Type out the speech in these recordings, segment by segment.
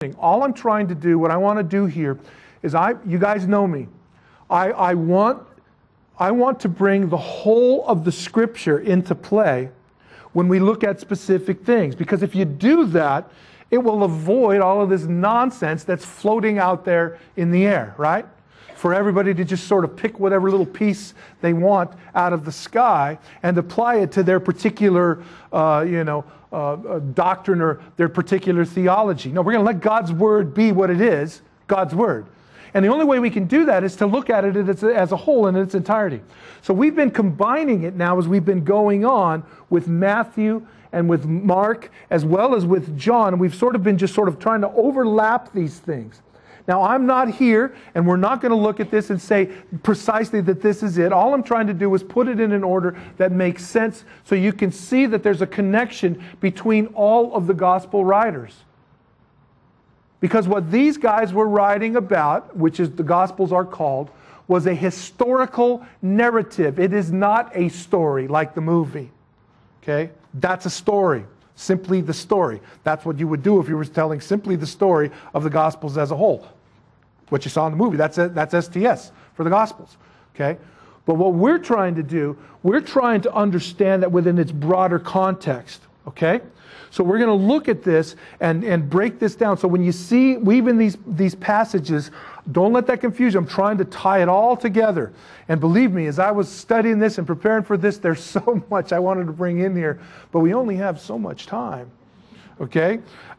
All I'm trying to do, what I want to do here, is you guys know me. I want to bring the whole of the Scripture into play when we look at specific things. Because if you do that, it will avoid all of this nonsense that's floating out there in the air, right? For everybody to just sort of pick whatever little piece they want out of the sky and apply it to their particular, doctrine or their particular theology. No, we're going to let God's Word be what it is, God's Word. And the only way we can do that is to look at it as a whole in its entirety. So we've been combining it now as we've been going on with Matthew and with Mark as well as with John. And we've sort of been just sort of trying to overlap these things. Now, I'm not here, and we're not going to look at this and say precisely that this is it. All I'm trying to do is put it in an order that makes sense so you can see that there's a connection between all of the gospel writers. Because what these guys were writing about, which is the Gospels are called, was a historical narrative. It is not a story like the movie. Okay? That's a story. Simply the story. That's what you would do if you were telling simply the story of the Gospels as a whole. What you saw in the movie, that's STS for the Gospels. Okay? But what we're trying to do, we're trying to understand that within its broader context. Okay? So we're going to look at this and break this down. So when you see, weaving these passages, don't let that confuse you. I'm trying to tie it all together. And believe me, as I was studying this and preparing for this, there's so much I wanted to bring in here. But we only have so much time. Okay?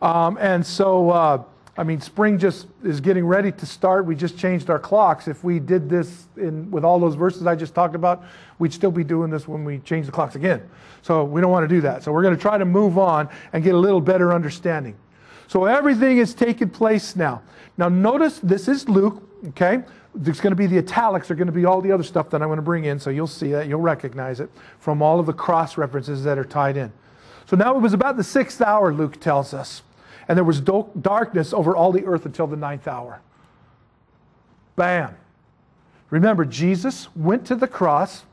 Spring just is getting ready to start. We just changed our clocks. If we did this with all those verses I just talked about, we'd still be doing this when we change the clocks again. So we don't want to do that. So we're going to try to move on and get a little better understanding. So everything is taking place now. Now notice this is Luke, okay? There's going to be the italics, are going to be all the other stuff that I'm going to bring in, so you'll see that, you'll recognize it from all of the cross references that are tied in. So now it was about the 6th hour, Luke tells us. And there was darkness over all the earth until the 9th hour. Bam. Remember, Jesus went to the cross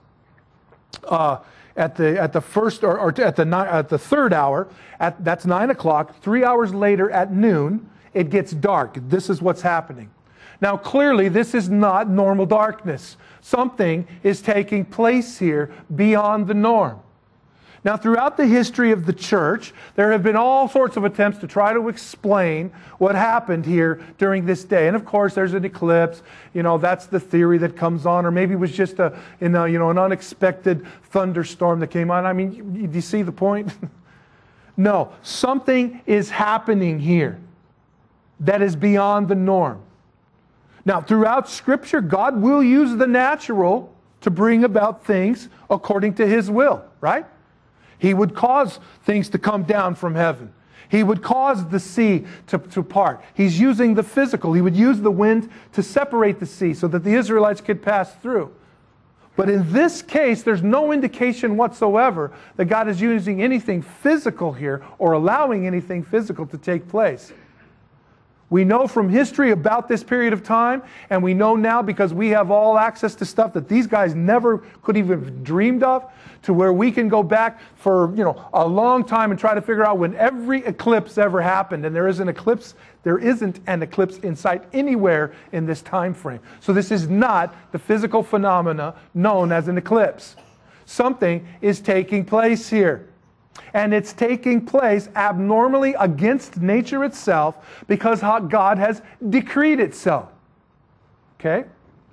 at the first or at the 3rd hour. That's 9 o'clock. 3 hours later at noon, it gets dark. This is what's happening. Now, clearly, this is not normal darkness. Something is taking place here beyond the norm. Now, throughout the history of the church, there have been all sorts of attempts to try to explain what happened here during this day. And of course, there's an eclipse. That's the theory that comes on. Or maybe it was just an unexpected thunderstorm that came on. I mean, do you see the point? No, something is happening here that is beyond the norm. Now, throughout Scripture, God will use the natural to bring about things according to His will, right? He would cause things to come down from heaven. He would cause the sea to part. He's using the physical. He would use the wind to separate the sea so that the Israelites could pass through. But in this case, there's no indication whatsoever that God is using anything physical here or allowing anything physical to take place. We know from history about this period of time, and we know now because we have all access to stuff that these guys never could even have dreamed of, to where we can go back for a long time and try to figure out when every eclipse ever happened. And there isn't an eclipse in sight anywhere in this time frame. So this is not the physical phenomena known as an eclipse. Something is taking place here. And it's taking place abnormally against nature itself because God has decreed it so. Okay?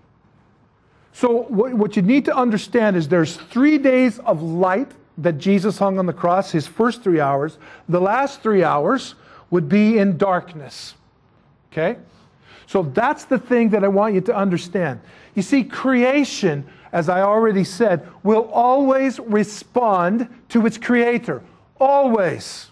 So what you need to understand is there's 3 days of light that Jesus hung on the cross, His first 3 hours. The last 3 hours would be in darkness. Okay? So that's the thing that I want you to understand. You see, creation, as I already said, will always respond to its Creator. Always.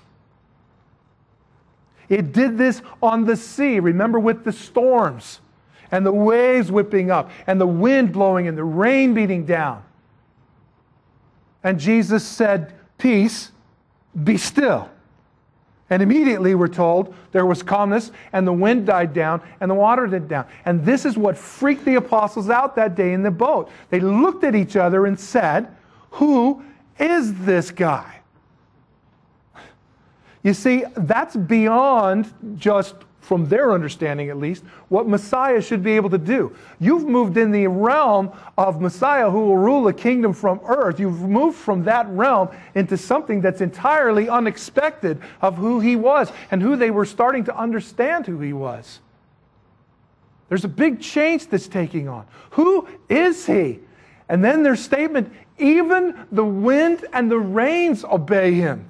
It did this on the sea. Remember, with the storms and the waves whipping up and the wind blowing and the rain beating down. And Jesus said, "Peace, be still." And immediately, we're told, there was calmness, and the wind died down, and the water died down. And this is what freaked the apostles out that day in the boat. They looked at each other and said, "Who is this guy?" You see, that's beyond just from their understanding at least, what Messiah should be able to do. You've moved in the realm of Messiah who will rule a kingdom from earth. You've moved from that realm into something that's entirely unexpected of who he was and who they were starting to understand who he was. There's a big change that's taking on. Who is he? And then their statement, even the wind and the rains obey him.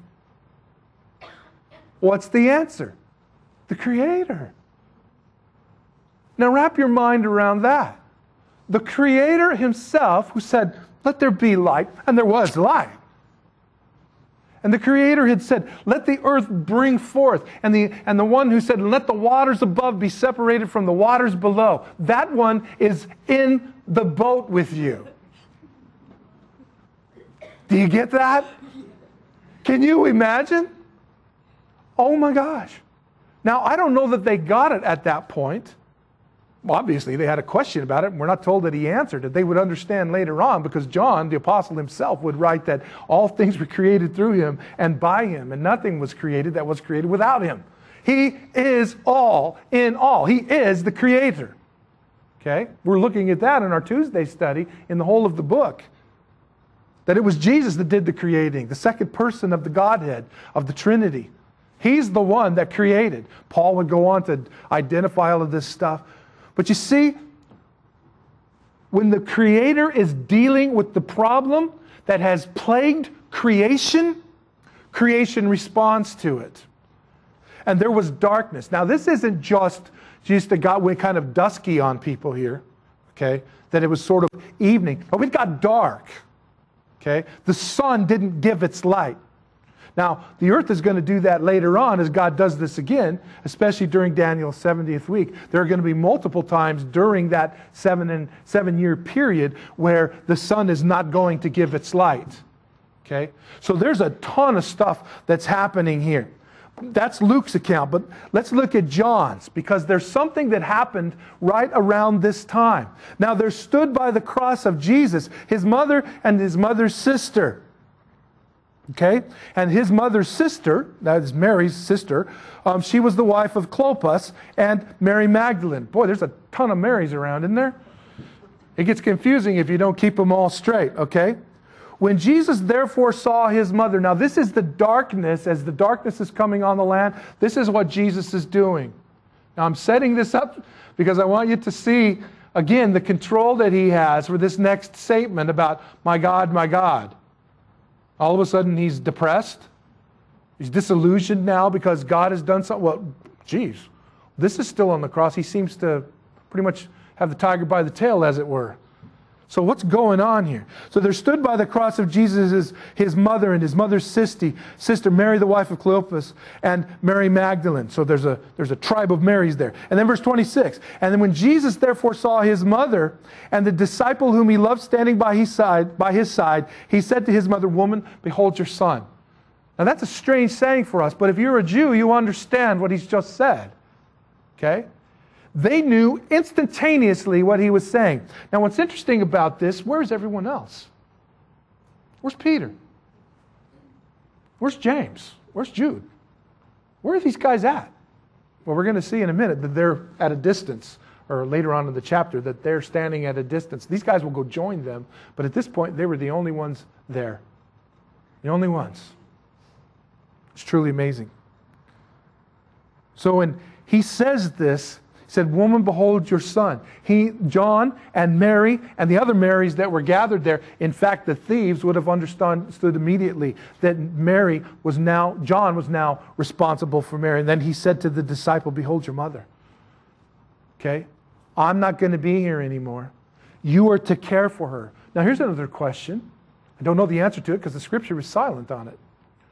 What's the answer? The Creator. Now wrap your mind around that. The Creator himself who said, let there be light, and there was light. And the Creator had said, let the earth bring forth. And the one who said, let the waters above be separated from the waters below. That one is in the boat with you. Do you get that? Can you imagine? Oh my gosh. Now, I don't know that they got it at that point. Well, obviously, they had a question about it, and we're not told that he answered it. They would understand later on, because John, the apostle himself, would write that all things were created through him and by him, and nothing was created that was created without him. He is all in all. He is the Creator. Okay? We're looking at that in our Tuesday study in the whole of the book. That it was Jesus that did the creating, the second person of the Godhead, of the Trinity. He's the one that created. Paul would go on to identify all of this stuff. But you see, when the Creator is dealing with the problem that has plagued creation, creation responds to it. And there was darkness. Now, this isn't just it got kind of dusky on people here, okay? That it was sort of evening. But it got dark, okay? The sun didn't give its light. Now, the earth is going to do that later on as God does this again, especially during Daniel's 70th week. There are going to be multiple times during that 7-year period where the sun is not going to give its light. Okay? So there's a ton of stuff that's happening here. That's Luke's account, but let's look at John's, because there's something that happened right around this time. Now, there stood by the cross of Jesus his mother and his mother's sister. Okay? And his mother's sister, that is Mary's sister, she was the wife of Clopas and Mary Magdalene. Boy, there's a ton of Marys around, isn't there? It gets confusing if you don't keep them all straight, okay? When Jesus therefore saw his mother, now this is the darkness, as the darkness is coming on the land, this is what Jesus is doing. Now I'm setting this up because I want you to see, again, the control that he has for this next statement about, my God, my God. All of a sudden he's depressed. He's disillusioned now because God has done something. Well, geez, this is still on the cross. He seems to pretty much have the tiger by the tail, as it were. So what's going on here? So there stood by the cross of Jesus his mother and his mother's sister Mary, the wife of Clopas, and Mary Magdalene. So there's a tribe of Marys there. And then verse 26. And then when Jesus therefore saw his mother and the disciple whom he loved standing by his side, he said to his mother, woman, behold your son. Now that's a strange saying for us, but if you're a Jew, you understand what he's just said. Okay? They knew instantaneously what he was saying. Now what's interesting about this, where's everyone else? Where's Peter? Where's James? Where's Jude? Where are these guys at? Well, we're going to see in a minute that they're at a distance, or later on in the chapter, that they're standing at a distance. These guys will go join them, but at this point they were the only ones there. The only ones. It's truly amazing. So when he says this, he said, woman, behold your son. John and Mary and the other Marys that were gathered there, in fact, the thieves would have understood immediately that John was now responsible for Mary. And then he said to the disciple, behold your mother. Okay? I'm not going to be here anymore. You are to care for her. Now here's another question. I don't know the answer to it because the scripture is silent on it.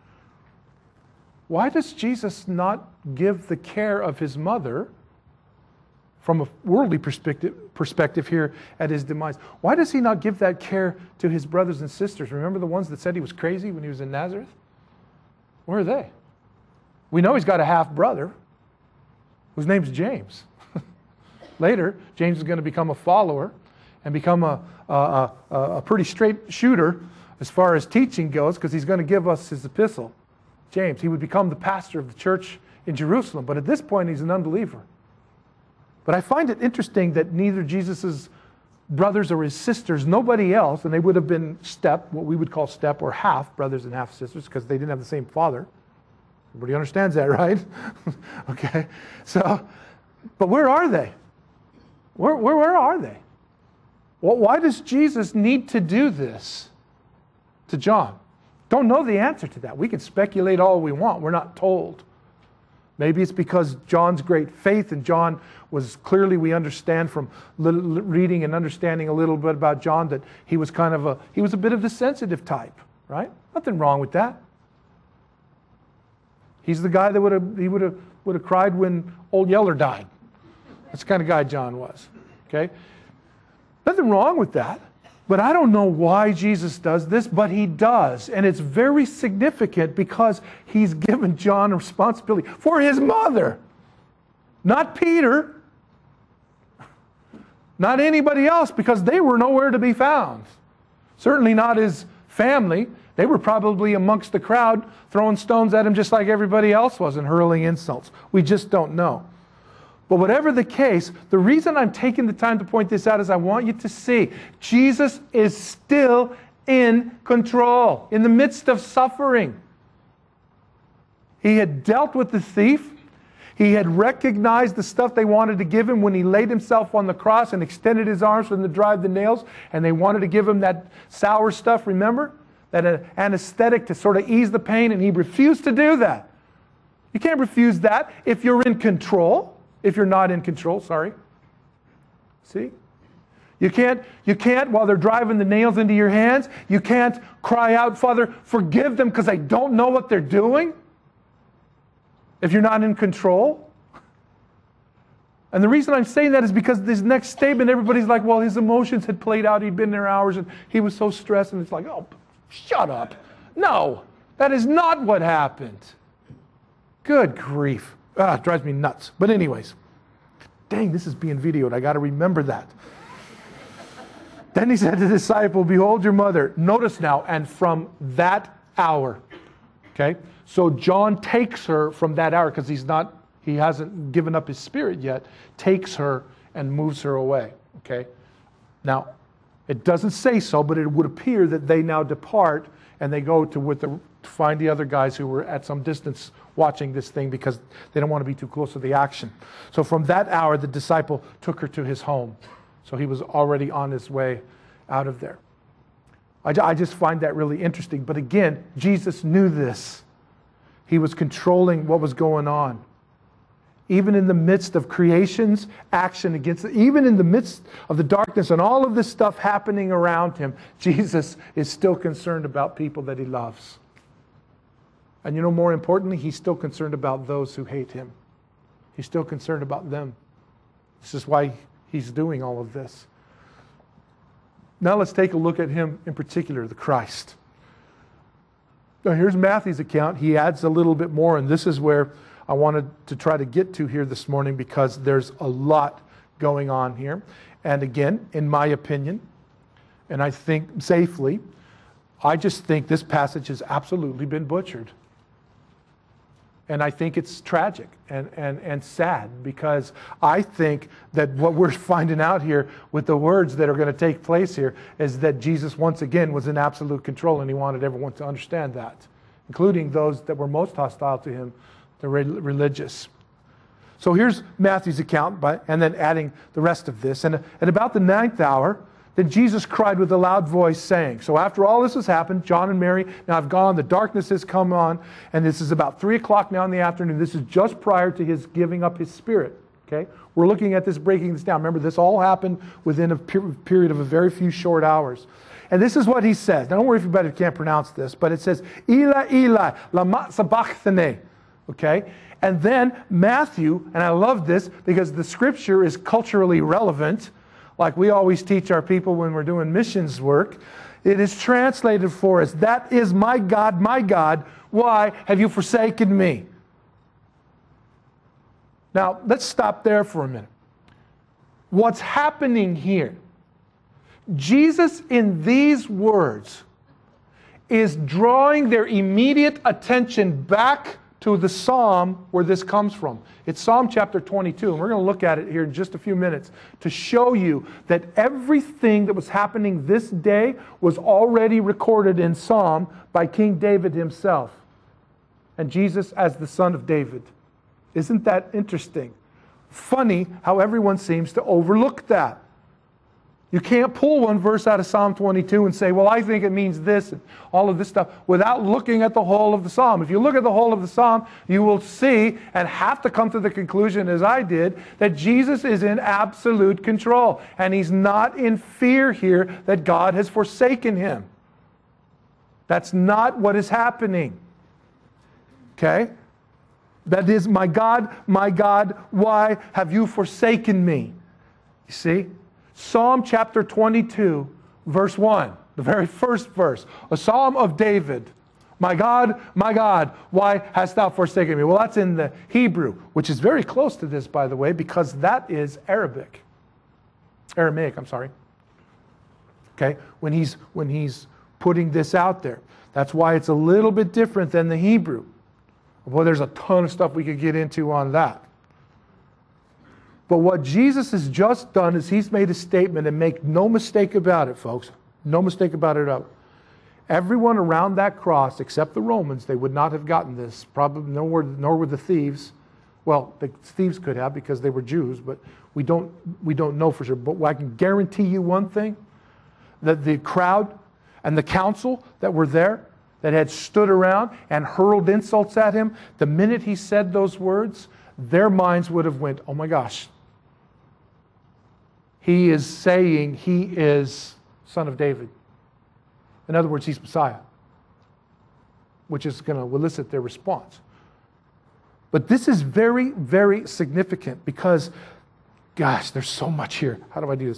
Why does Jesus not give the care of his mother, from a worldly perspective here at his demise? Why does he not give that care to his brothers and sisters? Remember the ones that said he was crazy when he was in Nazareth? Where are they? We know he's got a half-brother whose name's James. Later, James is going to become a follower and become a pretty straight shooter as far as teaching goes, because he's going to give us his epistle. James, he would become the pastor of the church in Jerusalem. But at this point, he's an unbeliever. But I find it interesting that neither Jesus' brothers or his sisters, nobody else, and they would have been what we would call step or half brothers and half sisters, because they didn't have the same father. Everybody understands that, right? Okay. So, but where are they? Where are they? Well, why does Jesus need to do this to John? Don't know the answer to that. We can speculate all we want. We're not told. Maybe it's because John's great faith, and John was clearly, we understand from reading and understanding a little bit about John, that he was he was a bit of the sensitive type, right? Nothing wrong with that. He's the guy that would have cried when Old Yeller died. That's the kind of guy John was. Okay? Nothing wrong with that. But I don't know why Jesus does this, but he does. And it's very significant because he's given John a responsibility for his mother. Not Peter. Not anybody else, because they were nowhere to be found. Certainly not his family. They were probably amongst the crowd throwing stones at him just like everybody else was and hurling insults. We just don't know. But whatever the case, the reason I'm taking the time to point this out is I want you to see Jesus is still in control in the midst of suffering. He had dealt with the thief. He had recognized the stuff they wanted to give him when he laid himself on the cross and extended his arms for them to drive the nails, and they wanted to give him that sour stuff, remember? That anesthetic to sort of ease the pain, and he refused to do that. You can't refuse that if you're in control. If you're not in control, sorry. See? You can't, while they're driving the nails into your hands, you can't cry out, Father, forgive them because I don't know what they're doing. If you're not in control. And the reason I'm saying that is because this next statement, everybody's like, well, his emotions had played out. He'd been there hours and he was so stressed. And it's like, oh, shut up. No, that is not what happened. Good grief. It drives me nuts. But anyways, dang, this is being videoed. I got to remember that. Then he said to the disciple, behold your mother. Notice now, and from that hour. Okay? So John takes her from that hour, because he hasn't given up his spirit yet, takes her and moves her away. Okay? Now, it doesn't say so, but it would appear that they now depart and they go to find the other guys who were at some distance watching this thing, because they don't want to be too close to the action. So from that hour, the disciple took her to his home. So he was already on his way out of there. I just find that really interesting. But again, Jesus knew this. He was controlling what was going on. Even in the midst of creation's action against it, even in the midst of the darkness and all of this stuff happening around him, Jesus is still concerned about people that he loves. And more importantly, he's still concerned about those who hate him. He's still concerned about them. This is why he's doing all of this. Now let's take a look at him in particular, the Christ. Now here's Matthew's account. He adds a little bit more, and this is where I wanted to try to get to here this morning, because there's a lot going on here. And again, in my opinion, and I think safely, I just think this passage has absolutely been butchered. And I think it's tragic and sad, because I think that what we're finding out here with the words that are going to take place here is that Jesus once again was in absolute control, and he wanted everyone to understand that, including those that were most hostile to him, the religious. So here's Matthew's account, and then adding the rest of this. And at about the 9th hour, then Jesus cried with a loud voice, saying, so after all this has happened, John and Mary now have gone, the darkness has come on, and this is about 3 o'clock now in the afternoon. This is just prior to his giving up his spirit. Okay? We're looking at this, breaking this down. Remember, this all happened within a period of a very few short hours. And this is what he says. Now, don't worry if you can't pronounce this, but it says, Eli, Eli, lama sabachthani. Okay? And then Matthew, and I love this because the scripture is culturally relevant, like we always teach our people when we're doing missions work. It is translated for us, that is my God, why have you forsaken me? Now, let's stop there for a minute. What's happening here? Jesus, in these words, is drawing their immediate attention back to the psalm where this comes from. It's Psalm chapter 22, and we're going to look at it here in just a few minutes to show you that everything that was happening this day was already recorded in Psalm by King David himself, and Jesus as the son of David. Isn't that interesting? Funny how everyone seems to overlook that. You can't pull one verse out of Psalm 22 and say, well, I think it means this and all of this stuff without looking at the whole of the Psalm. If you look at the whole of the Psalm, you will see and have to come to the conclusion, as I did, that Jesus is in absolute control. And He's not in fear here that God has forsaken Him. That's not what is happening. Okay? That is, my God, why have you forsaken me? You see? Psalm chapter 22, verse 1, the very first verse, a psalm of David. My God, why hast thou forsaken me? Well, that's in the Hebrew, which is very close to this, by the way, because that is Aramaic, I'm sorry. Okay, when he's putting this out there. That's why it's a little bit different than the Hebrew. Well, there's a ton of stuff we could get into on that. But what Jesus has just done is He's made a statement, and make no mistake about it, folks. No mistake about it. Everyone around that cross, except the Romans, they would not have gotten this. Probably nor were the thieves. Well, the thieves could have because they were Jews, but we don't know for sure. But I can guarantee you one thing, that the crowd and the council that were there, that had stood around and hurled insults at Him, the minute He said those words, their minds would have went, oh my gosh. He is saying He is Son of David. In other words, He's Messiah, which is going to elicit their response. But this is very, very significant because, gosh, there's so much here. How do I do this?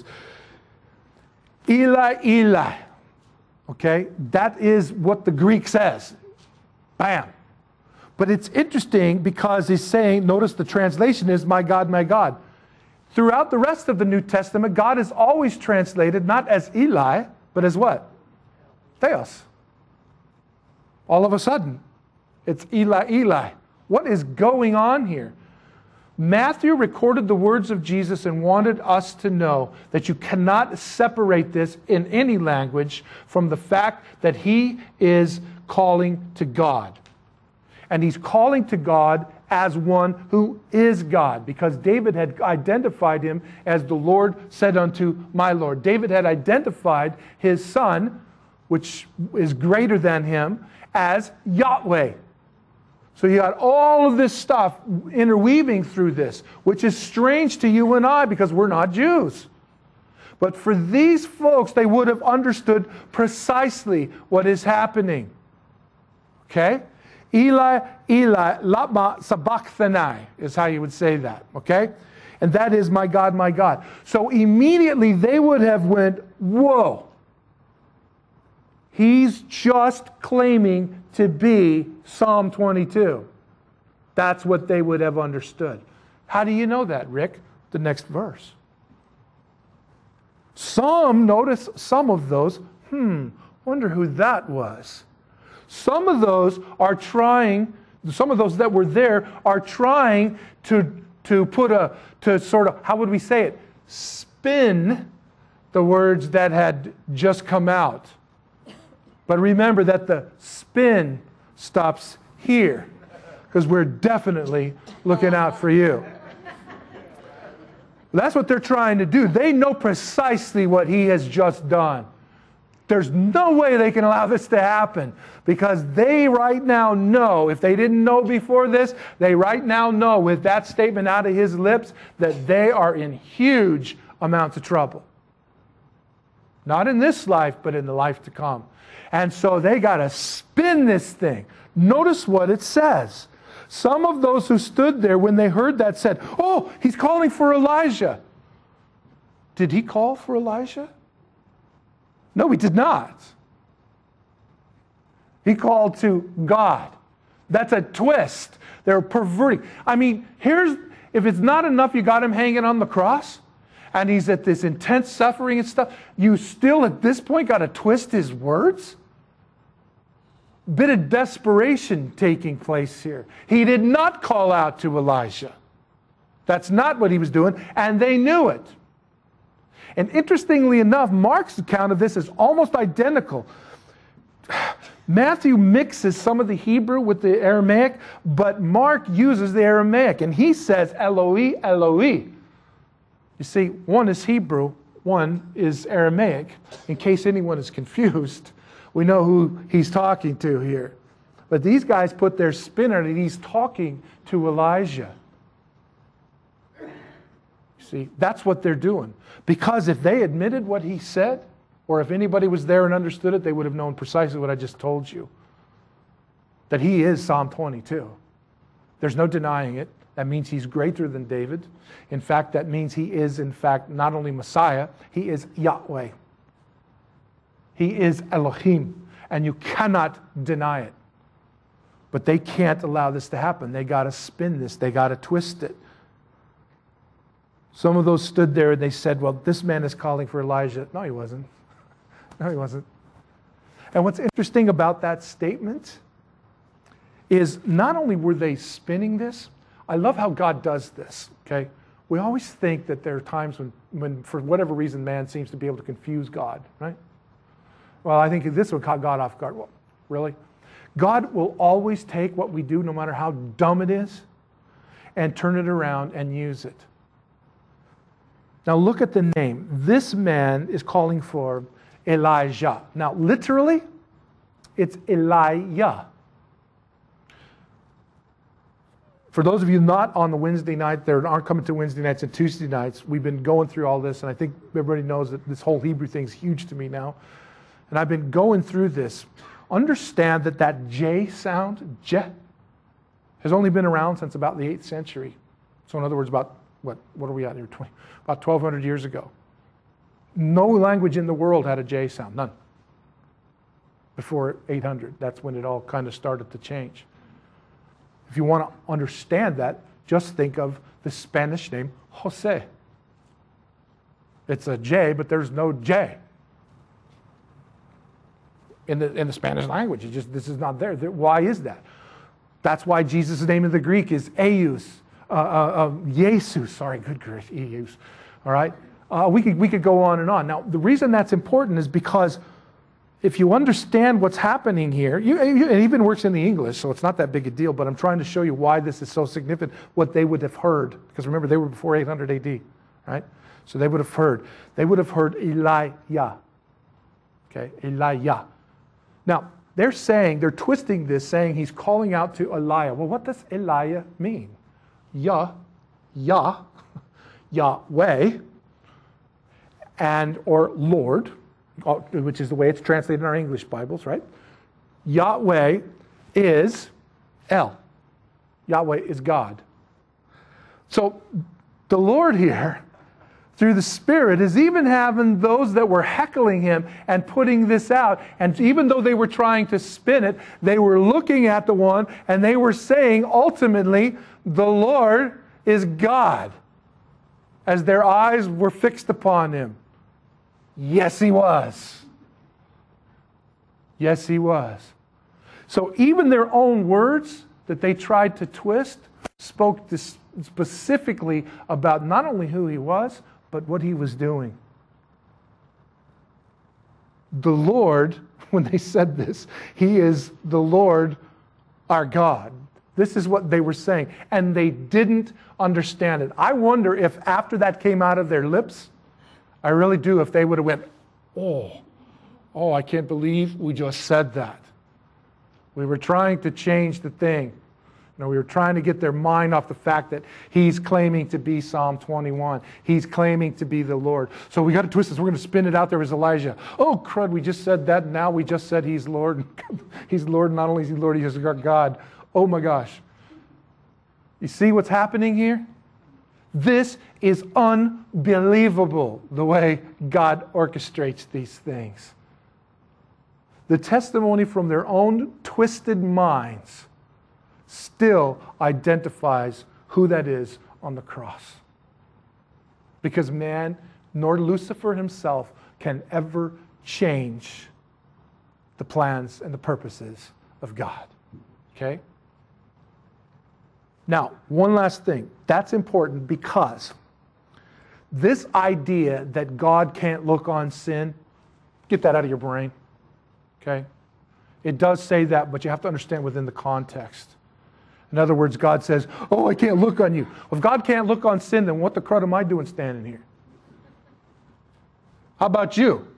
Eli, Eli. Okay? That is what the Greek says. Bam. But it's interesting because he's saying, notice the translation is, my God, my God. Throughout the rest of the New Testament, God is always translated not as Eli, but as what? Theos. All of a sudden, it's Eli, Eli. What is going on here? Matthew recorded the words of Jesus and wanted us to know that you cannot separate this in any language from the fact that He is calling to God. And He's calling to God as one who is God, because David had identified Him as the Lord said unto my Lord. David had identified his son, which is greater than him, as Yahweh. So you got all of this stuff interweaving through this, which is strange to you and I because we're not Jews. But for these folks, they would have understood precisely what is happening. Okay? Eli, Eli, lama sabachthani is how you would say that. Okay? And that is my God, my God. So immediately they would have went, whoa. He's just claiming to be Psalm 22. That's what they would have understood. How do you know that, Rick? The next verse. Notice some of those, wonder who that was. Some of those that were there are trying to sort of, how would we say it? Spin the words that had just come out. But remember that the spin stops here, because we're definitely looking out for you. That's what they're trying to do. They know precisely what He has just done. There's no way they can allow this to happen, because they right now know, if they didn't know before this, they right now know with that statement out of His lips that they are in huge amounts of trouble. Not in this life, but in the life to come. And so they got to spin this thing. Notice what it says. Some of those who stood there when they heard that said, oh, He's calling for Elijah. Did He call for Elijah? No, He did not. He called to God. That's a twist. They're perverting. I mean, if it's not enough you got Him hanging on the cross, and He's at this intense suffering and stuff, you still at this point got to twist His words? bit of desperation taking place here. He did not call out to Elijah. That's not what he was doing, and they knew it. And interestingly enough, Mark's account of this is almost identical. Matthew mixes some of the Hebrew with the Aramaic, but Mark uses the Aramaic, and he says, Eloi, Eloi. You see, one is Hebrew, one is Aramaic. In case anyone is confused, we know who he's talking to here. But these guys put their spin on it. He's talking to Elijah. You see, that's what they're doing. Because if they admitted what he said, or if anybody was there and understood it, they would have known precisely what I just told you. That he is Psalm 22. There's no denying it. That means he's greater than David. In fact, that means he is, in fact, not only Messiah, he is Yahweh. He is Elohim. And you cannot deny it. But they can't allow this to happen. They got to spin this. They got to twist it. Some of those stood there and they said, well, this man is calling for Elijah. No, he wasn't. No, he wasn't. And what's interesting about that statement is not only were they spinning this, I love how God does this, okay? We always think that there are times when for whatever reason, man seems to be able to confuse God, right? Well, I think this one caught God off guard. Well, really? God will always take what we do, no matter how dumb it is, and turn it around and use it. Now look at the name. This man is calling for Elijah. Now literally, it's Elijah. For those of you not on the Wednesday night, that aren't coming to Wednesday nights and Tuesday nights, we've been going through all this, and I think everybody knows that this whole Hebrew thing is huge to me now. And I've been going through this. Understand that that J sound, Je, has only been around since about the 8th century. So in other words, about, what are we at here? About 1,200 years ago. No language in the world had a J sound, none. Before 800, that's when it all kind of started to change. If you want to understand that, just think of the Spanish name Jose. It's a J, but there's no J in the Spanish language. This is not there. Why is that? That's why Jesus' name in the Greek is Eius, Jesus. Sorry, good grief, Eius. All right. We could go on and on. Now, the reason that's important is because if you understand what's happening here, it even works in the English, so it's not that big a deal, but I'm trying to show you why this is so significant, what they would have heard. Because remember, they were before 800 AD, right? So they would have heard. They would have heard Elijah. Okay, Elijah. Now, they're twisting this, saying he's calling out to Elijah. Well, what does Elijah mean? Yahweh, and or Lord, which is the way it's translated in our English Bibles, right? Yahweh is El. Yahweh is God. So the Lord here, through the Spirit, is even having those that were heckling him and putting this out. And even though they were trying to spin it, they were looking at the one and they were saying, ultimately, the Lord is God, as their eyes were fixed upon him. Yes, he was. Yes, he was. So even their own words that they tried to twist spoke specifically about not only who he was, but what he was doing. The Lord, when they said this, he is the Lord our God. This is what they were saying. And they didn't understand it. I wonder if after that came out of their lips, I really do, if they would have went, oh, I can't believe we just said that. We were trying to change the thing. We were trying to get their mind off the fact that he's claiming to be Psalm 21. He's claiming to be the Lord. So we got to twist this. We're going to spin it out there as Elijah. Oh, crud, we just said that. Now we just said he's Lord. He's Lord. Not only is he Lord, he's God. Oh my gosh. You see what's happening here? This is unbelievable, the way God orchestrates these things. The testimony from their own twisted minds still identifies who that is on the cross. Because man, nor Lucifer himself, can ever change the plans and the purposes of God. Okay? Now, one last thing. That's important because this idea that God can't look on sin, get that out of your brain. Okay? It does say that, but you have to understand within the context. In other words, God says, oh, I can't look on you. Well, if God can't look on sin, then what the crud am I doing standing here? How about you?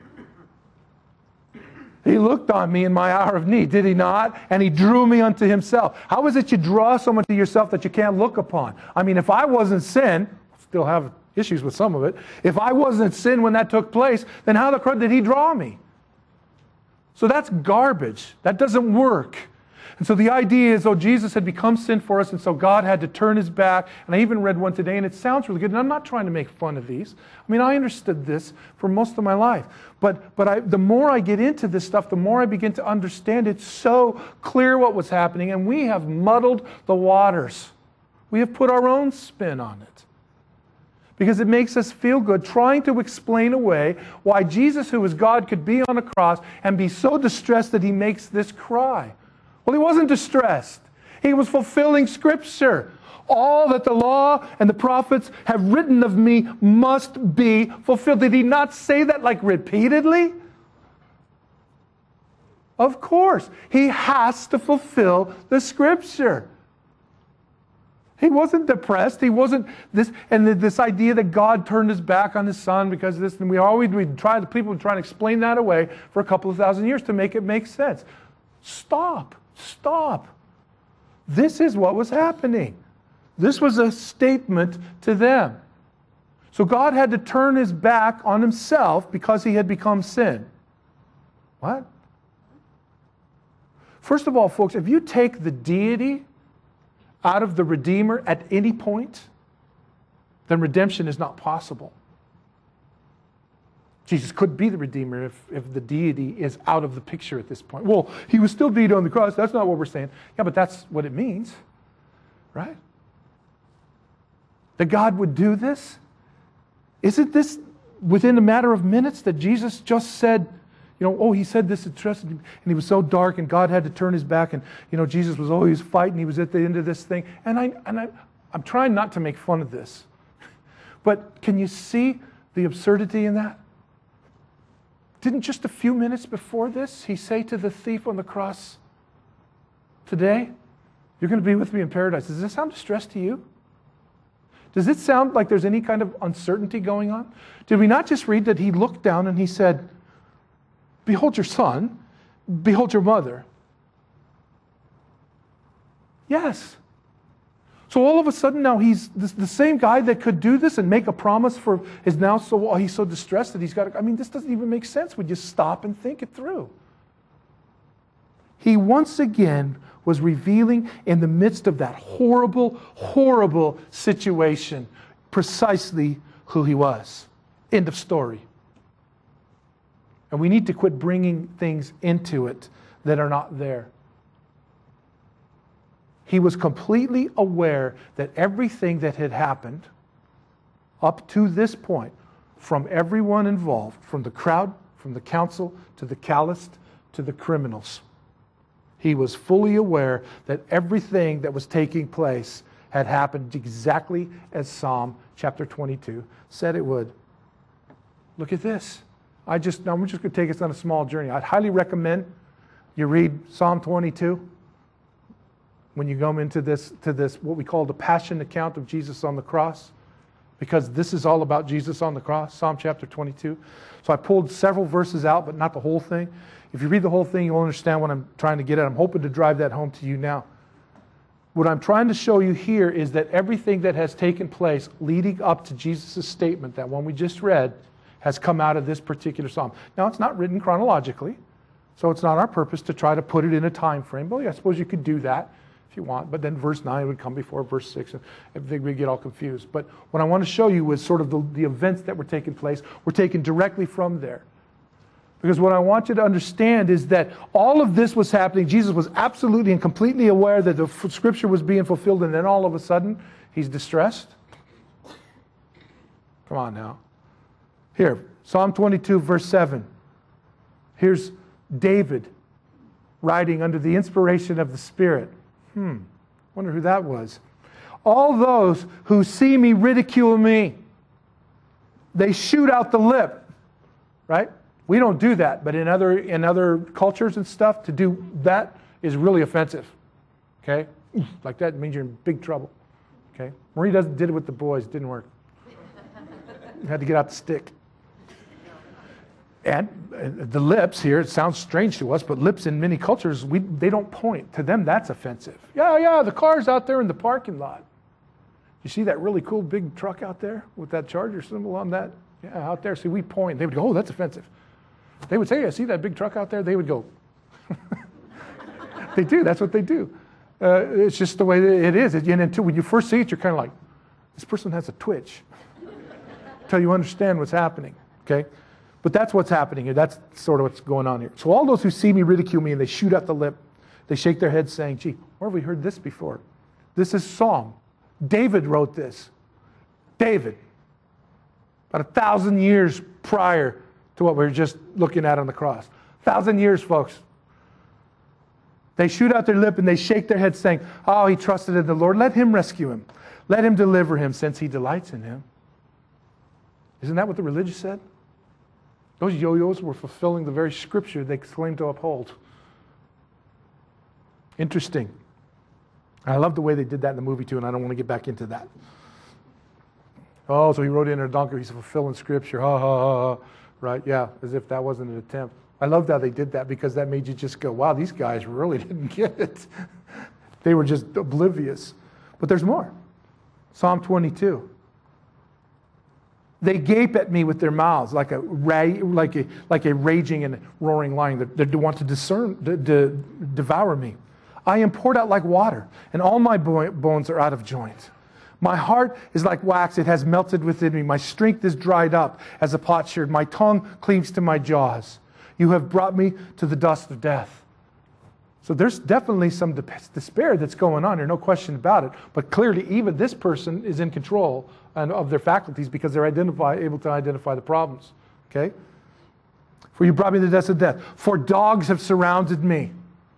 He looked on me in my hour of need, did he not? And he drew me unto himself. How is it you draw someone to yourself that you can't look upon? I mean, if I wasn't sin, still have issues with some of it. If I wasn't sin when that took place, then how the crud did he draw me? So that's garbage. That doesn't work. And so the idea is, oh, Jesus had become sin for us, and so God had to turn his back. And I even read one today, and it sounds really good. And I'm not trying to make fun of these. I mean, I understood this for most of my life. But the more I get into this stuff, the more I begin to understand it's so clear what was happening. And we have muddled the waters. We have put our own spin on it. Because it makes us feel good trying to explain away why Jesus, who is God, could be on a cross and be so distressed that he makes this cry. Well, he wasn't distressed. He was fulfilling Scripture. All that the law and the prophets have written of me must be fulfilled. Did he not say that like repeatedly? Of course. He has to fulfill the Scripture. He wasn't depressed. He wasn't this, and this idea that God turned his back on his son because of this, and people would try to explain that away for a couple of thousand years to make it make sense. Stop. This is what was happening. This was a statement to them. So God had to turn his back on himself because he had become sin. What? First of all, folks, if you take the deity out of the Redeemer at any point, then redemption is not possible. Jesus could be the Redeemer if the deity is out of the picture at this point. Well, he was still deity on the cross. That's not what we're saying. Yeah, but that's what it means, right? That God would do this? Isn't this within a matter of minutes that Jesus just said, he said this and he was so dark and God had to turn his back and, Jesus was always fighting. He was at the end of this thing. And I'm trying not to make fun of this. But can you see the absurdity in that? Didn't just a few minutes before this, he say to the thief on the cross, today, you're going to be with me in paradise. Does this sound distressed to you? Does it sound like there's any kind of uncertainty going on? Did we not just read that he looked down and he said, behold your son, behold your mother? Yes. So all of a sudden now he's the same guy that could do this and make a promise he's so distressed that he's got to, this doesn't even make sense when you stop and think it through. He once again was revealing in the midst of that horrible, horrible situation precisely who he was. End of story. And we need to quit bringing things into it that are not there. He was completely aware that everything that had happened up to this point, from everyone involved, from the crowd, from the council, to the calloused, to the criminals, he was fully aware that everything that was taking place had happened exactly as Psalm chapter 22 said it would. Look at this. I'm just going to take us on a small journey. I'd highly recommend you read Psalm 22 when you go into this, what we call the passion account of Jesus on the cross, because this is all about Jesus on the cross, Psalm chapter 22. So I pulled several verses out, but not the whole thing. If you read the whole thing, you'll understand what I'm trying to get at. I'm hoping to drive that home to you now. What I'm trying to show you here is that everything that has taken place leading up to Jesus' statement, that one we just read, has come out of this particular psalm. Now, it's not written chronologically, so it's not our purpose to try to put it in a time frame. Well, yeah, I suppose you could do that if you want, but then verse 9 would come before verse 6, and everything would get all confused. But what I want to show you is sort of the events that were taking place were taken directly from there. Because what I want you to understand is that all of this was happening. Jesus was absolutely and completely aware that the Scripture was being fulfilled, and then all of a sudden, he's distressed. Come on now. Here, Psalm 22, verse 7. Here's David writing under the inspiration of the Spirit. Wonder who that was. All those who see me ridicule me. They shoot out the lip, right? We don't do that, but in other cultures and stuff, to do that is really offensive. Okay? Like that means you're in big trouble. Okay? Marie did it with the boys. It didn't work. You had to get out the stick. And the lips here, it sounds strange to us, but lips in many cultures, they don't point. To them, that's offensive. Yeah, the car's out there in the parking lot. You see that really cool big truck out there with that Charger symbol on that? Yeah, out there. See, we point. They would go, oh, that's offensive. They would say, I see that big truck out there. They would go. They do. That's what they do. It's just the way it is. And until when you first see it, you're kind of like, this person has a twitch. Until you understand what's happening. Okay? But that's what's happening here. That's sort of what's going on here. So all those who see me ridicule me and they shoot out the lip. They shake their heads saying, gee, where have we heard this before? This is Psalm. David wrote this. David. About 1,000 years prior to what we were just looking at on the cross. 1,000 years, folks. They shoot out their lip and they shake their heads saying, oh, he trusted in the Lord. Let him rescue him. Let him deliver him since he delights in him. Isn't that what the religious said? Those yo-yos were fulfilling the very scripture they claimed to uphold. Interesting. I love the way they did that in the movie too, and I don't want to get back into that. Oh, so he rode in a donkey, he's fulfilling scripture. Ha, ha, ha, ha. Right, yeah, as if that wasn't an attempt. I loved how they did that because that made you just go, wow, these guys really didn't get it. They were just oblivious. But there's more. Psalm 22. They gape at me with their mouths like a raging and roaring lion that want to devour me. I am poured out like water, and all my bones are out of joint. My heart is like wax, it has melted within me. My strength is dried up as a potsherd. My tongue cleaves to my jaws. You have brought me to the dust of death. So there's definitely some despair that's going on here, no question about it. But clearly, even this person is in control of their faculties because they're able to identify the problems. Okay? For you brought me to the dust of death. For dogs have surrounded me.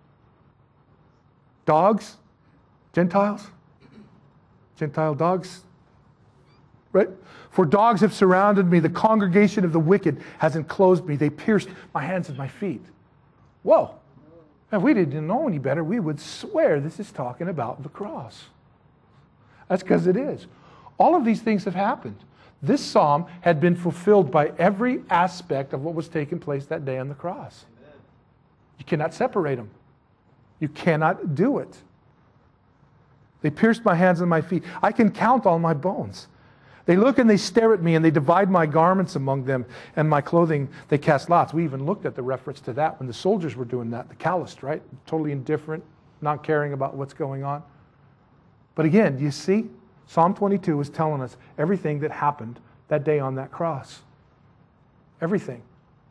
Dogs? Gentiles? Gentile dogs? Right? For dogs have surrounded me. The congregation of the wicked has enclosed me. They pierced my hands and my feet. Whoa. If we didn't know any better, we would swear this is talking about the cross. That's because it is. All of these things have happened. This psalm had been fulfilled by every aspect of what was taking place that day on the cross. Amen. You cannot separate them. You cannot do it. They pierced my hands and my feet. I can count all my bones. They look and they stare at me and they divide my garments among them and my clothing they cast lots. We even looked at the reference to that when the soldiers were doing that. The calloused, right? Totally indifferent, not caring about what's going on. But again, you see, Psalm 22 is telling us everything that happened that day on that cross. Everything.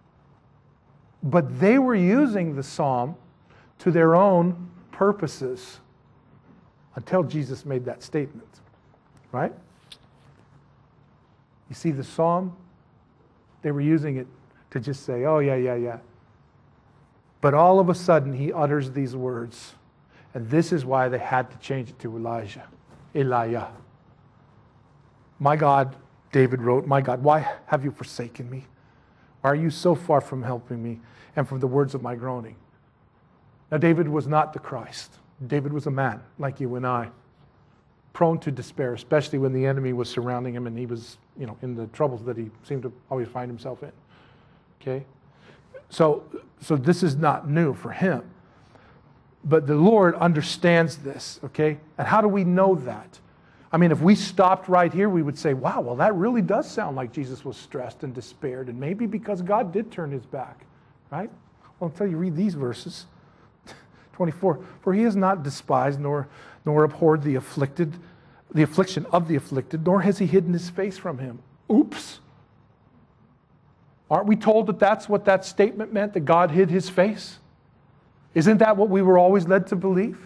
But they were using the psalm to their own purposes until Jesus made that statement. Right? You see, the psalm, they were using it to just say, oh, yeah. But all of a sudden, he utters these words. And this is why they had to change it to Elijah. My God, David wrote, my God, why have you forsaken me? Why are you so far from helping me and from the words of my groaning? Now, David was not the Christ. David was a man like you and I, prone to despair, especially when the enemy was surrounding him and he was, in the troubles that he seemed to always find himself in. Okay? So this is not new for him. But the Lord understands this, okay? And how do we know that? I mean, if we stopped right here, we would say, wow, well, that really does sound like Jesus was stressed and despaired, and maybe because God did turn his back, right? Well, until you read these verses. 24, for he has not despised nor abhorred the affliction of the afflicted, nor has he hidden his face from him. Oops. Aren't we told that that's what that statement meant, that God hid his face? Isn't that what we were always led to believe?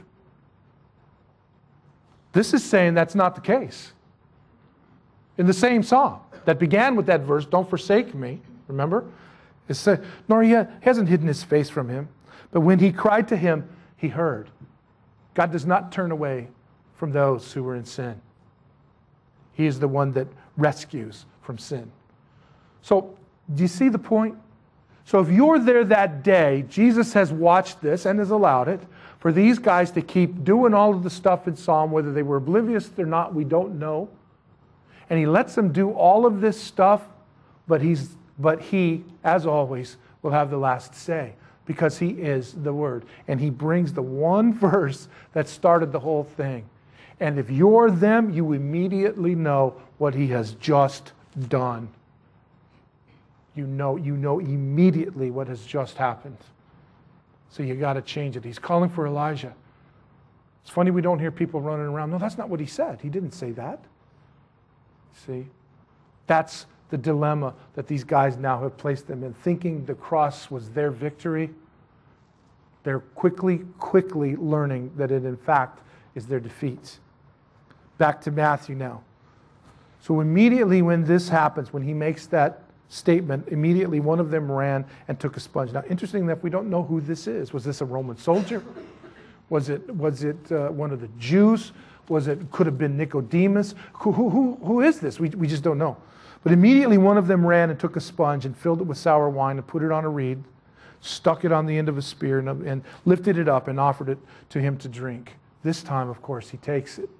This is saying that's not the case. In the same psalm that began with that verse, don't forsake me, remember? It said, nor he hasn't hidden his face from him. But when he cried to him, he heard. God does not turn away from those who are in sin. He is the one that rescues from sin. So, do you see the point? So if you're there that day, Jesus has watched this and has allowed it for these guys to keep doing all of the stuff in Psalm, whether they were oblivious or not, we don't know. And he lets them do all of this stuff, but he, as always, will have the last say because he is the Word. And he brings the one verse that started the whole thing. And if you're them, you immediately know what he has just done. You know immediately what has just happened. So you got to change it. He's calling for Elijah. It's funny we don't hear people running around. No, that's not what he said. He didn't say that. See? That's the dilemma that these guys now have placed them in. Thinking the cross was their victory, they're quickly learning that it in fact is their defeat. Back to Matthew now. So immediately when this happens, when he makes that statement, immediately one of them ran and took a sponge. Now, interesting enough, we don't know who this is. Was this a Roman soldier? Was it one of the Jews? Could have been Nicodemus? Who is this? We just don't know. But immediately one of them ran and took a sponge and filled it with sour wine and put it on a reed, stuck it on the end of a spear and lifted it up and offered it to him to drink. This time, of course, he takes it.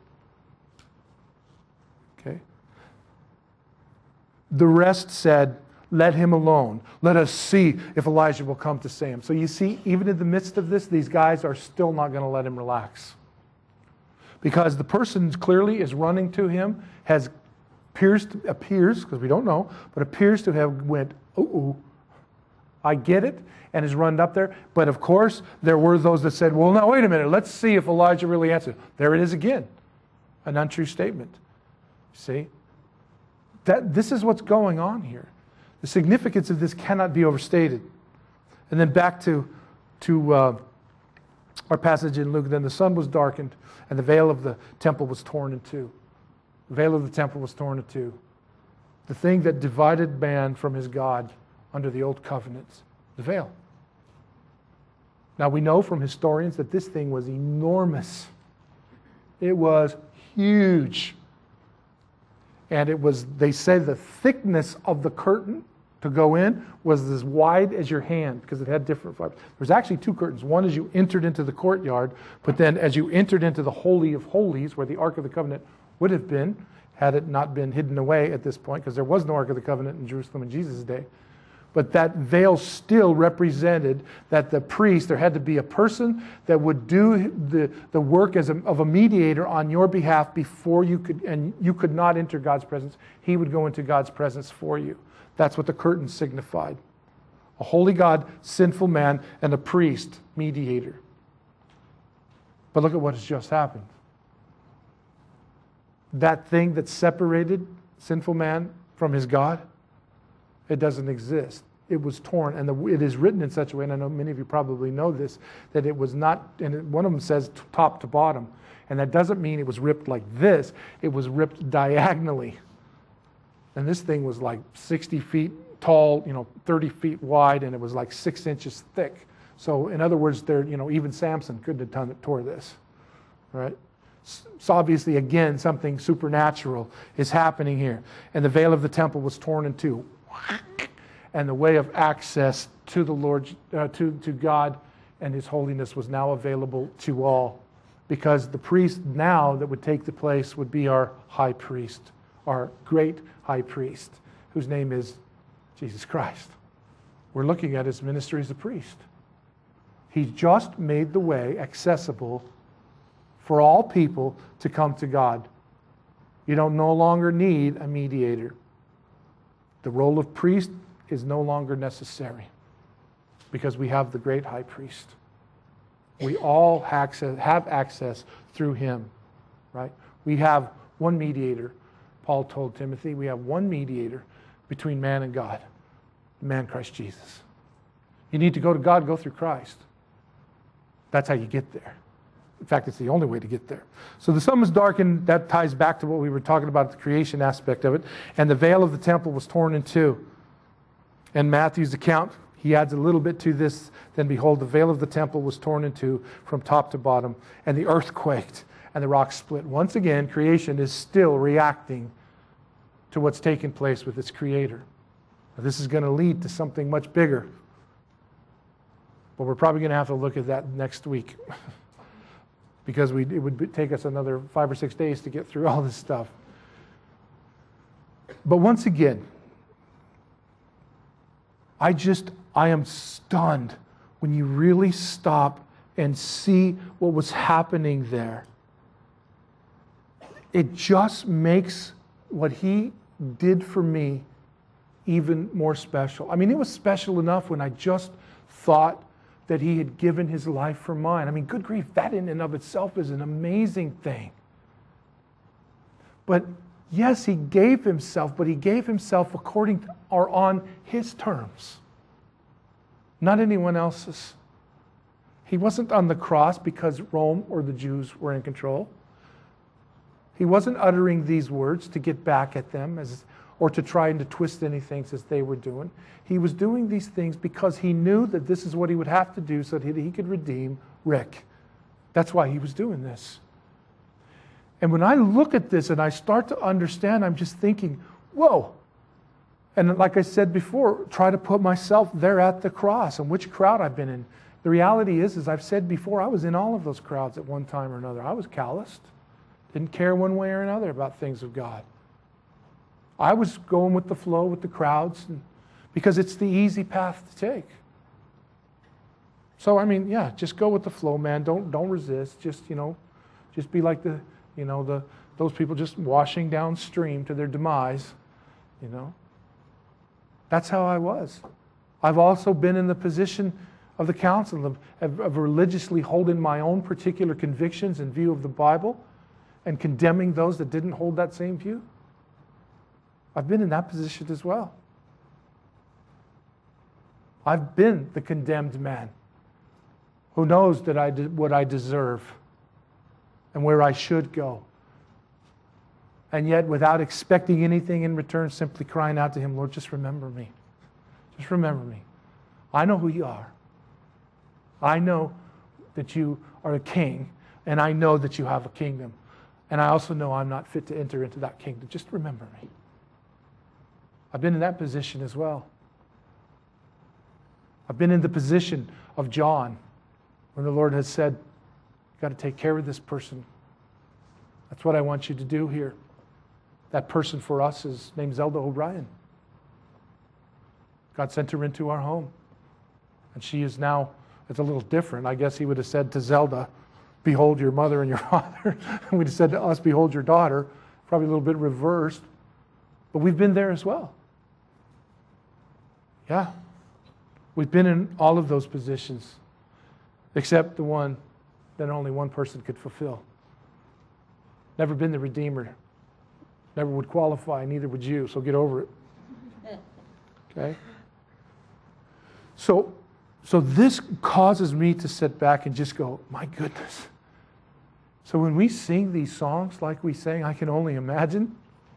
Okay. The rest said, let him alone. Let us see if Elijah will come to save him. So you see, even in the midst of this, these guys are still not going to let him relax. Because the person clearly is running to him, appears, because we don't know, but appears to have went, uh-oh, I get it, and has run up there. But of course, there were those that said, well, now wait a minute, let's see if Elijah really answered. There it is again, an untrue statement. See? This is what's going on here. The significance of this cannot be overstated. And then back to our passage in Luke. Then the sun was darkened, and the veil of the temple was torn in two. The veil of the temple was torn in two. The thing that divided man from his God under the old covenants, the veil. Now we know from historians that this thing was enormous. It was huge. And it was, they say the thickness of the curtain to go in was as wide as your hand because it had different fibers. There's actually two curtains. One as you entered into the courtyard, but then as you entered into the Holy of Holies, where the Ark of the Covenant would have been, had it not been hidden away at this point, because there was no Ark of the Covenant in Jerusalem in Jesus' day. But that veil still represented that the priest, there had to be a person that would do the work of a mediator on your behalf before you could, and you could not enter God's presence. He would go into God's presence for you. That's what the curtain signified. A holy God, sinful man, and a priest, mediator. But look at what has just happened. That thing that separated sinful man from his God, it doesn't exist. It was torn, and it is written in such a way, and I know many of you probably know this, that it was not, and one of them says top to bottom, and that doesn't mean it was ripped like this. It was ripped diagonally. And this thing was like 60 feet tall, 30 feet wide, and it was like 6 inches thick. So in other words, even Samson couldn't have tore this, right? So obviously, again, something supernatural is happening here. And the veil of the temple was torn in two. And the way of access to the Lord, to God and His holiness was now available to all. Because the priest now that would take the place would be our high priest, our great high priest, whose name is Jesus Christ. We're looking at His ministry as a priest. He just made the way accessible for all people to come to God. You don't no longer need a mediator. The role of priest is no longer necessary because we have the great high priest. We all have access through him, right? We have one mediator. Paul told Timothy, we have one mediator between man and God, the man Christ Jesus. You need to go to God, go through Christ. That's how you get there. In fact, it's the only way to get there. So the sun was darkened. That ties back to what we were talking about, the creation aspect of it. And the veil of the temple was torn in two. And Matthew's account, He adds a little bit to this. Then behold, the veil of the temple was torn in two from top to bottom, and the earth quaked, and the rocks split. Once again, creation is still reacting to what's taken place with its creator. Now, this is going to lead to something much bigger. But we're probably going to have to look at that next week. Because it would take us another 5 or 6 days to get through all this stuff. But once again, I am stunned when you really stop and see what was happening there. It just makes what he did for me even more special. I mean, it was special enough when I just thought that he had given his life for mine. I mean, good grief, that in and of itself is an amazing thing. But yes, he gave himself, but he gave himself according to, or on his terms, not anyone else's. He wasn't on the cross because Rome or the Jews were in control. He wasn't uttering these words to get back at them or to try and to twist anything as they were doing. He was doing these things because he knew that this is what he would have to do so that he could redeem Rick. That's why he was doing this. And when I look at this and I start to understand, I'm just thinking, whoa. And like I said before, try to put myself there at the cross and which crowd I've been in. The reality is, as I've said before, I was in all of those crowds at one time or another. I was calloused. Didn't care one way or another about things of God. I was going with the flow with the crowds because it's the easy path to take. So, I mean, yeah, just go with the flow, man. Don't resist. Just be like those people just washing downstream to their demise, That's how I was. I've also been in the position of the council of religiously holding my own particular convictions in view of the Bible and condemning those that didn't hold that same view. I've been in that position as well. I've been the condemned man who knows that I did what I deserve and where I should go. And yet, without expecting anything in return, simply crying out to him, Lord, just remember me. Just remember me. I know who you are. I know that you are a king, and I know that you have a kingdom. And I also know I'm not fit to enter into that kingdom. Just remember me. I've been in that position as well. I've been in the position of John when the Lord has said, you've got to take care of this person. That's what I want you to do here. That person for us is named Zelda O'Brien. God sent her into our home. And she is now, it's a little different. I guess he would have said to Zelda, behold your mother and your father. And we'd have said to us, behold your daughter. Probably a little bit reversed. But we've been there as well. Yeah. We've been in all of those positions, except the one that only one person could fulfill. Never been the Redeemer. Never would qualify, neither would you, so get over it. Okay? So this causes me to sit back and just go, my goodness. So when we sing these songs like we sang, I Can Only Imagine,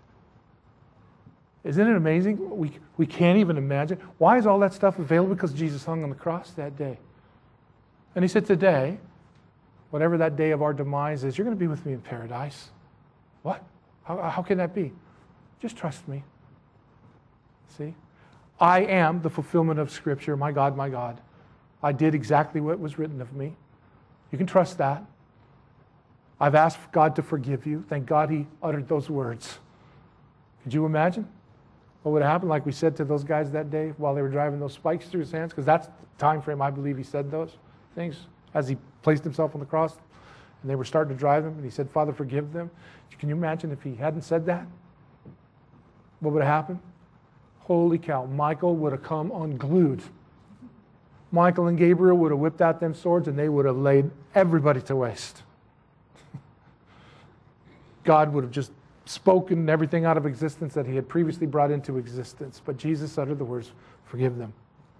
isn't it amazing? We can't even imagine. Why is all that stuff available? Because Jesus hung on the cross that day. And he said, today, whatever that day of our demise is, you're going to be with me in paradise. What? How can that be? Just trust me. See? I am the fulfillment of Scripture. My God, my God. I did exactly what was written of me. You can trust that. I've asked God to forgive you. Thank God he uttered those words. Could you imagine what would have happened, like we said to those guys that day while they were driving those spikes through his hands? Because that's the time frame I believe he said those things as he placed himself on the cross. And they were starting to drive him, and he said, Father, forgive them. Can you imagine if he hadn't said that? What would have happened? Holy cow, Michael would have come unglued. Michael and Gabriel would have whipped out them swords, and they would have laid everybody to waste. God would have just spoken everything out of existence that he had previously brought into existence. But Jesus uttered the words, forgive them.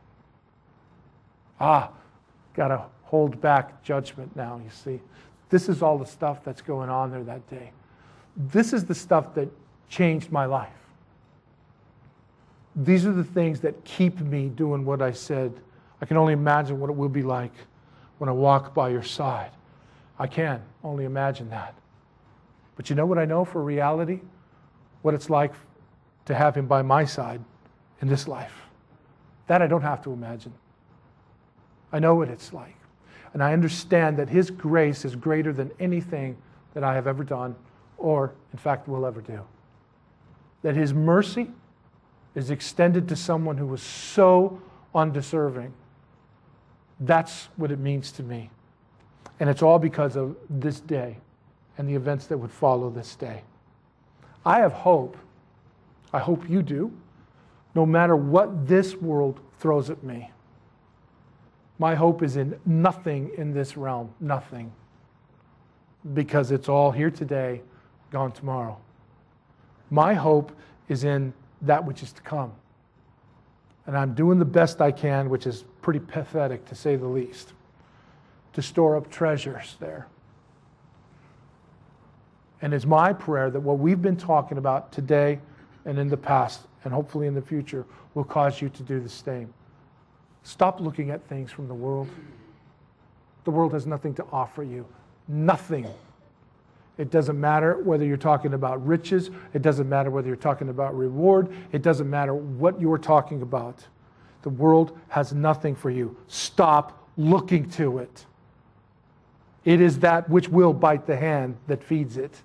Got to hold back judgment now, you see. This is all the stuff that's going on there that day. This is the stuff that changed my life. These are the things that keep me doing what I said. I can only imagine what it will be like when I walk by your side. I can only imagine that. But you know what I know for reality? What it's like to have him by my side in this life. That I don't have to imagine. I know what it's like. And I understand that his grace is greater than anything that I have ever done or, in fact, will ever do. That his mercy is extended to someone who was so undeserving. That's what it means to me. And it's all because of this day and the events that would follow this day. I have hope. I hope you do. No matter what this world throws at me. My hope is in nothing in this realm. Nothing. Because it's all here today, gone tomorrow. My hope is in that which is to come. And I'm doing the best I can, which is pretty pathetic to say the least, to store up treasures there. And it's my prayer that what we've been talking about today and in the past, and hopefully in the future, will cause you to do the same. Stop looking at things from the world. The world has nothing to offer you. Nothing. It doesn't matter whether you're talking about riches. It doesn't matter whether you're talking about reward. It doesn't matter what you're talking about. The world has nothing for you. Stop looking to it. It is that which will bite the hand that feeds it.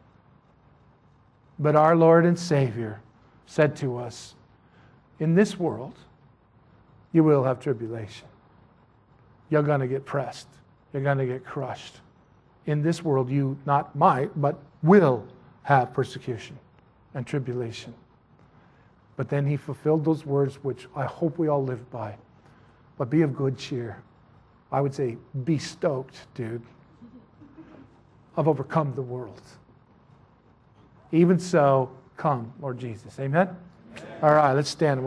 But our Lord and Savior said to us, in this world, you will have tribulation. You're going to get pressed. You're going to get crushed. In this world, you not might, but will have persecution and tribulation. But then he fulfilled those words, which I hope we all live by. But be of good cheer. I would say, be stoked, dude. I've overcome the world. Even so, come, Lord Jesus. Amen? All right, let's stand.